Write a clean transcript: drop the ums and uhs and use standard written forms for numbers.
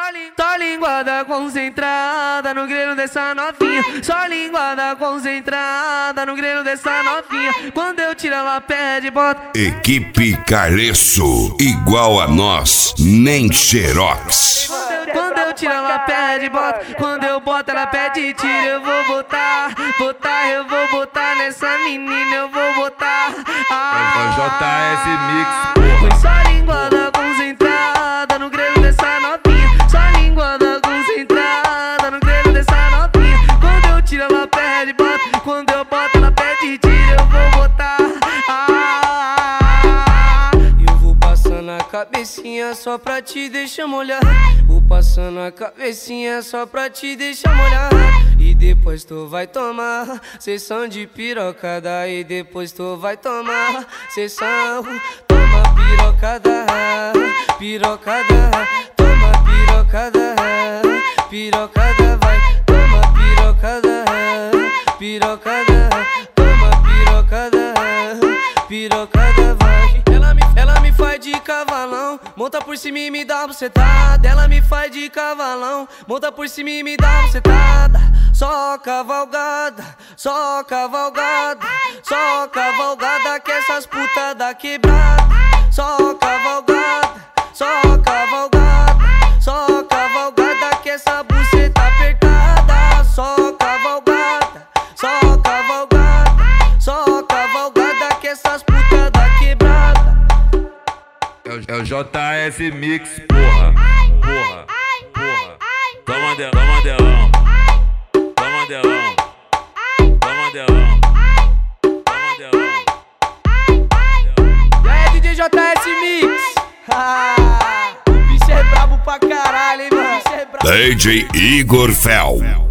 Só linguada concentrada no grelo dessa novinha. Só linguada concentrada no grelo dessa novinha. Quando eu tiro ela pede, bota. Equipe Careço, igual a nós, nem xerox. Quando eu tiro ela pede, bota. Quando eu boto ela pede tira. Eu vou botar, eu vou botar nessa menina, eu vou botar. JS Mix. Foi só linguada concentrada no grelo dessa novinha. Só linguada concentrada no grelo dessa novinha. Quando eu tiro ela pede, bota. Quando eu boto ela pede tira. Eu vou botar. Eu vou passando a cabecinha só pra te deixar molhar. Vou passando a cabecinha só pra te deixar molhar. E depois tu vai tomar sessão de pirocada. E depois tu vai tomar sessão. Toma pirocada, pirocada. Toma pirocada, pirocada vai. Toma pirocada, pirocada. Toma pirocada, pirocada vai. Ela me faz de cavalão, monta por cima e me dá bucetada. Ela me faz de cavalão, monta por cima e me dá bucetada. Só cavalgada, só cavalgada, só cavalgada que essas putas da quebrada. Só cavalgada, só cavalgada, só cavalgada que essa buceta apertada. Só cavalgada, só cavalgada, só cavalgada que essas putas da quebrada. É o JS Mix, porra, porra, porra. Toma delão. Toma delão, toma delão, toma delão. E aí, DJ JS Mix? O bicho é brabo pra caralho, hein, mano? DJ Igor Fel.